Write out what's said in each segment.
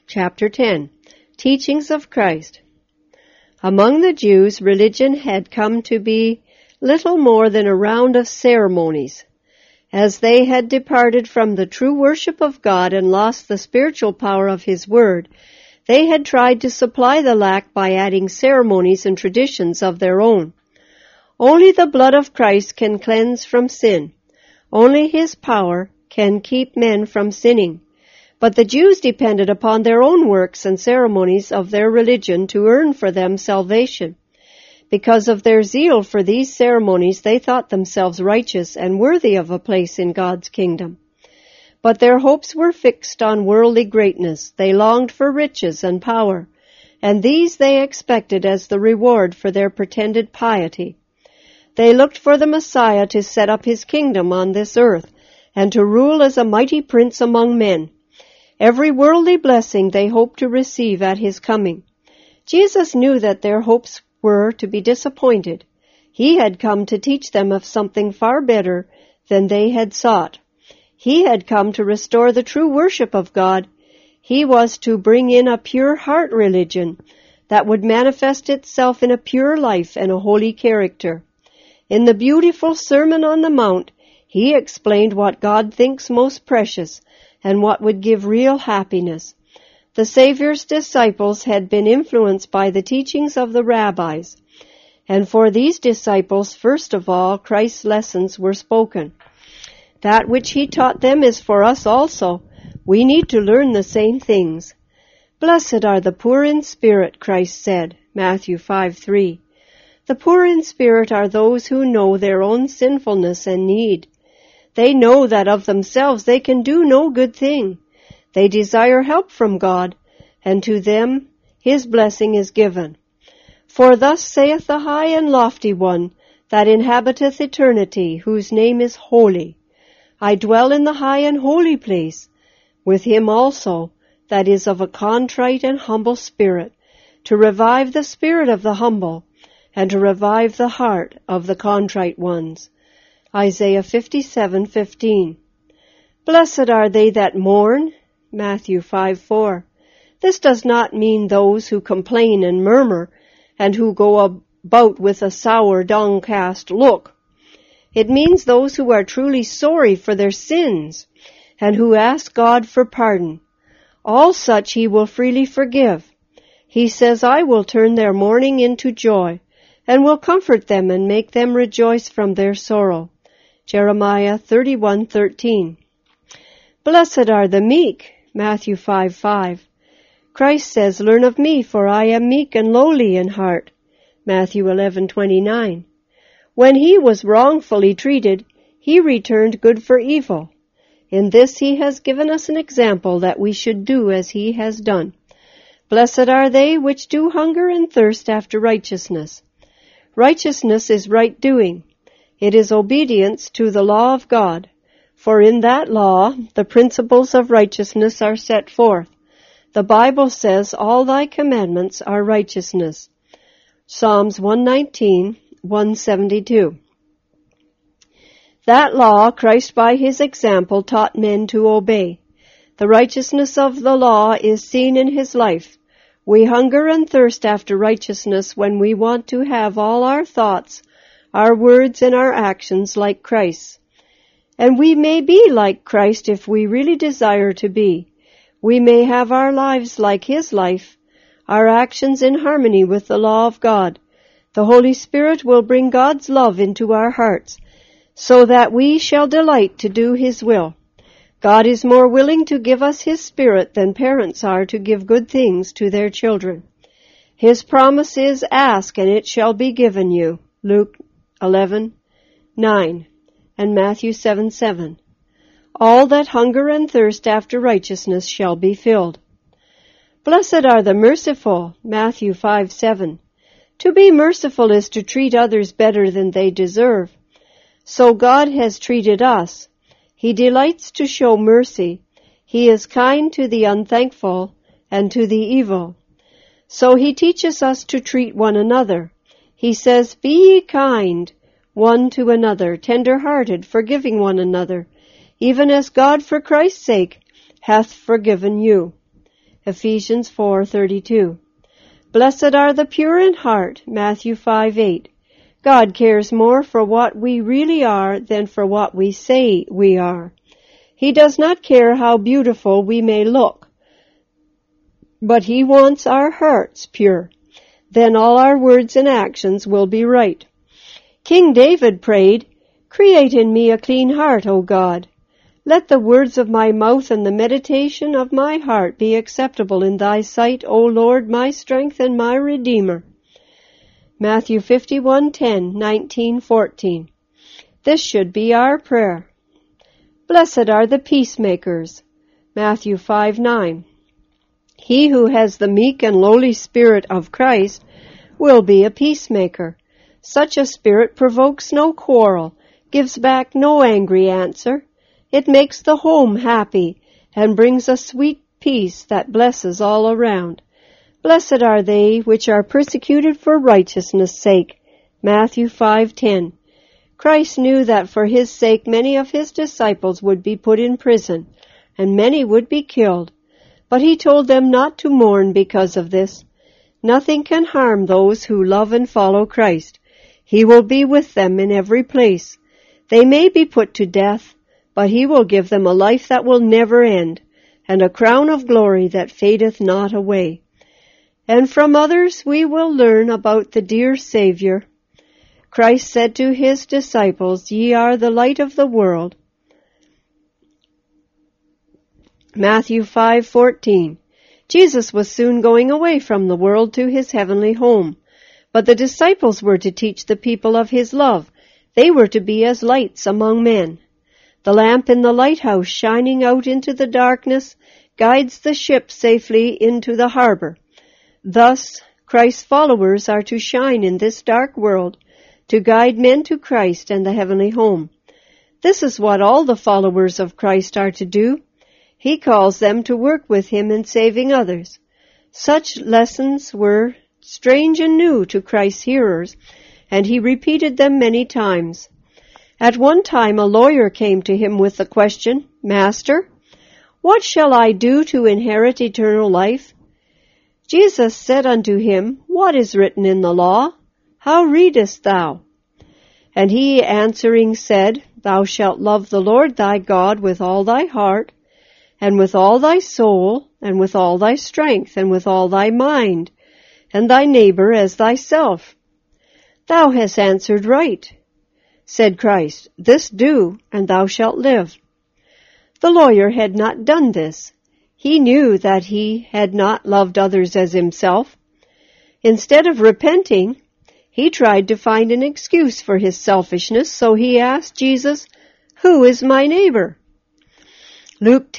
Chapter 10. Teachings of Christ. Among the Jews, religion had come to be little more than a round of ceremonies. As they had departed from the true worship of God and lost the spiritual power of His Word, they had tried to supply the lack by adding ceremonies and traditions of their own. Only the blood of Christ can cleanse from sin. Only His power can keep men from sinning. But the Jews depended upon their own works and ceremonies of their religion to earn for them salvation. Because of their zeal for these ceremonies, they thought themselves righteous and worthy of a place in God's kingdom. But their hopes were fixed on worldly greatness. They longed for riches and power, and these they expected as the reward for their pretended piety. They looked for the Messiah to set up His kingdom on this earth and to rule as a mighty prince among men. Every worldly blessing they hoped to receive at His coming. Jesus knew that their hopes were to be disappointed. He had come to teach them of something far better than they had sought. He had come to restore the true worship of God. He was to bring in a pure heart religion that would manifest itself in a pure life and a holy character. In the beautiful Sermon on the Mount, He explained what God thinks most precious and what would give real happiness. The Savior's disciples had been influenced by the teachings of the rabbis, and for these disciples, first of all, Christ's lessons were spoken. That which He taught them is for us also. We need to learn the same things. Blessed are the poor in spirit, Christ said, Matthew 5:3. The poor in spirit are those who know their own sinfulness and need. They know that of themselves they can do no good thing. They desire help from God, and to them His blessing is given. For thus saith the high and lofty one that inhabiteth eternity, whose name is holy. I dwell in the high and holy place, with him also that is of a contrite and humble spirit, to revive the spirit of the humble, and to revive the heart of the contrite ones. Isaiah 57:15. Blessed are they that mourn, Matthew 5:4. This does not mean those who complain and murmur, and who go about with a sour, downcast look. It means those who are truly sorry for their sins, and who ask God for pardon. All such He will freely forgive. He says, I will turn their mourning into joy, and will comfort them and make them rejoice from their sorrow. Jeremiah 31:13. Blessed are the meek, Matthew 5:5. Christ says, Learn of me, for I am meek and lowly in heart, Matthew 11:29. When He was wrongfully treated, He returned good for evil. In this He has given us an example that we should do as He has done. Blessed are they which do hunger and thirst after righteousness. Righteousness is right doing. It is obedience to the law of God, for in that law the principles of righteousness are set forth. The Bible says, All thy commandments are righteousness. Psalms 119, 172. That law Christ by His example taught men to obey. The righteousness of the law is seen in His life. We hunger and thirst after righteousness when we want to have all our thoughts, our words, and our actions like Christ's. And we may be like Christ if we really desire to be. We may have our lives like His life, our actions in harmony with the law of God. The Holy Spirit will bring God's love into our hearts, so that we shall delight to do His will. God is more willing to give us His Spirit than parents are to give good things to their children. His promise is, Ask, and it shall be given you. Luke 11:9 and Matthew 7:7. All that hunger and thirst after righteousness shall be filled. Blessed are the merciful, Matthew 5:7. To be merciful is to treat others better than they deserve. So God has treated us. He delights to show mercy. He is kind to the unthankful and to the evil. So He teaches us to treat one another. He says, Be ye kind one to another, tender-hearted, forgiving one another, even as God for Christ's sake hath forgiven you. Ephesians 4:32. Blessed are the pure in heart, Matthew 5:8. God cares more for what we really are than for what we say we are. He does not care how beautiful we may look, but He wants our hearts pure. Then all our words and actions will be right. King David prayed, "Create in me a clean heart, O God. Let the words of my mouth and the meditation of my heart be acceptable in Thy sight, O Lord, my strength and my Redeemer." Matthew 51:10, 19, 14. This should be our prayer. Blessed are the peacemakers. Matthew 5:9. He who has the meek and lowly spirit of Christ will be a peacemaker. Such a spirit provokes no quarrel, gives back no angry answer. It makes the home happy and brings a sweet peace that blesses all around. Blessed are they which are persecuted for righteousness' sake. Matthew 5:10. Christ knew that for His sake many of His disciples would be put in prison, and many would be killed. But He told them not to mourn because of this. Nothing can harm those who love and follow Christ. He will be with them in every place. They may be put to death, but He will give them a life that will never end, and a crown of glory that fadeth not away. And from others we will learn about the dear Savior. Christ said to His disciples, "Ye are the light of the world." Matthew 5:14. Jesus was soon going away from the world to His heavenly home, but the disciples were to teach the people of His love. They were to be as lights among men. The lamp in the lighthouse shining out into the darkness guides the ship safely into the harbor. Thus, Christ's followers are to shine in this dark world, to guide men to Christ and the heavenly home. This is what all the followers of Christ are to do. He calls them to work with Him in saving others. Such lessons were strange and new to Christ's hearers, and He repeated them many times. At one time a lawyer came to Him with the question, "Master, what shall I do to inherit eternal life?" Jesus said unto him, "What is written in the law? How readest thou?" And he answering said, "Thou shalt love the Lord thy God with all thy heart, and with all thy soul, and with all thy strength, and with all thy mind, and thy neighbor as thyself." "Thou hast answered right," said Christ. "This do, and thou shalt live." The lawyer had not done this. He knew that he had not loved others as himself. Instead of repenting, he tried to find an excuse for his selfishness, so he asked Jesus, "Who is my neighbor?" Luke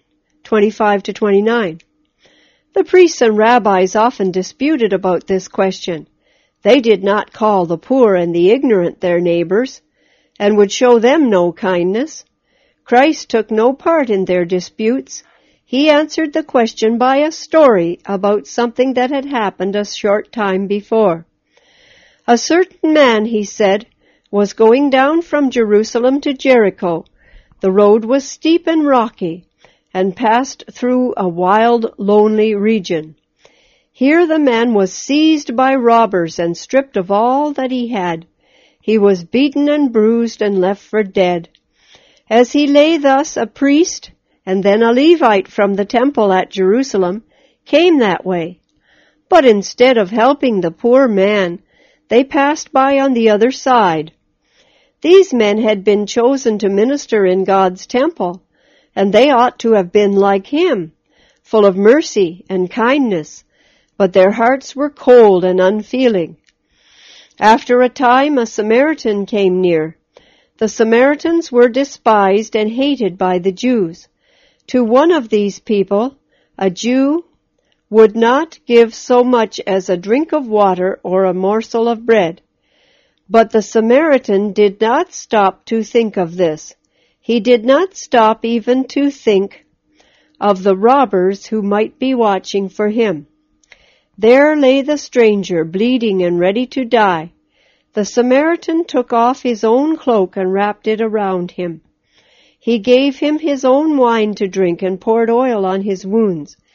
10:25-29. The priests and rabbis often disputed about this question. They did not call the poor and the ignorant their neighbors, and would show them no kindness. Christ took no part in their disputes. He answered the question by a story about something that had happened a short time before. A certain man, he said, was going down from Jerusalem to Jericho. The road was steep and rocky, and passed through a wild, lonely region. Here the man was seized by robbers and stripped of all that he had. He was beaten and bruised and left for dead. As he lay thus, a priest, and then a Levite from the temple at Jerusalem, came that way. But instead of helping the poor man, they passed by on the other side. These men had been chosen to minister in God's temple, and they ought to have been like him, full of mercy and kindness, but their hearts were cold and unfeeling. After a time, a Samaritan came near. The Samaritans were despised and hated by the Jews. To one of these people, a Jew would not give so much as a drink of water or a morsel of bread. But the Samaritan did not stop to think of this. He did not stop even to think of the robbers who might be watching for him. There lay the stranger, bleeding and ready to die. The Samaritan took off his own cloak and wrapped it around him. He gave him his own wine to drink and poured oil on his wounds.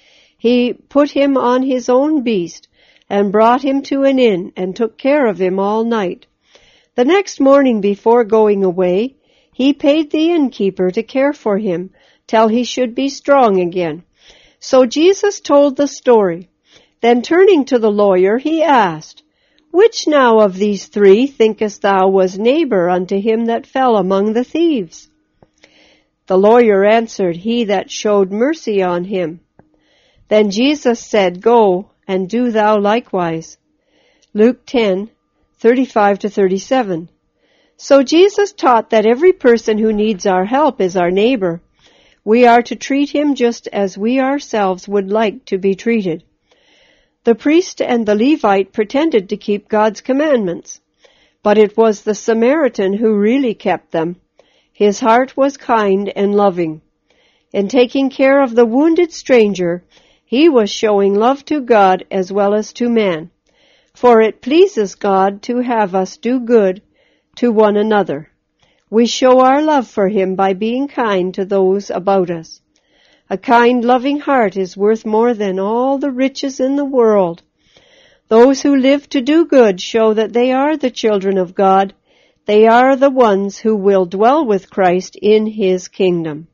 he put him on his own beast and brought him to an inn and took care of him all night. The next morning before going away, he paid the innkeeper to care for him till he should be strong again. So Jesus told the story. Then turning to the lawyer, he asked, Which now of these three thinkest thou was neighbor unto him that fell among the thieves? The lawyer answered, He that showed mercy on him. Then Jesus said, Go, and do thou likewise. Luke 10:35-37. So Jesus taught that every person who needs our help is our neighbor. We are to treat him just as we ourselves would like to be treated. The priest and the Levite pretended to keep God's commandments, but it was the Samaritan who really kept them. His heart was kind and loving. In taking care of the wounded stranger, he was showing love to God as well as to man. For it pleases God to have us do good to one another. We show our love for him by being kind to those about us. A kind, loving heart is worth more than all the riches in the world. Those who live to do good show that they are the children of God. They are the ones who will dwell with Christ in his kingdom.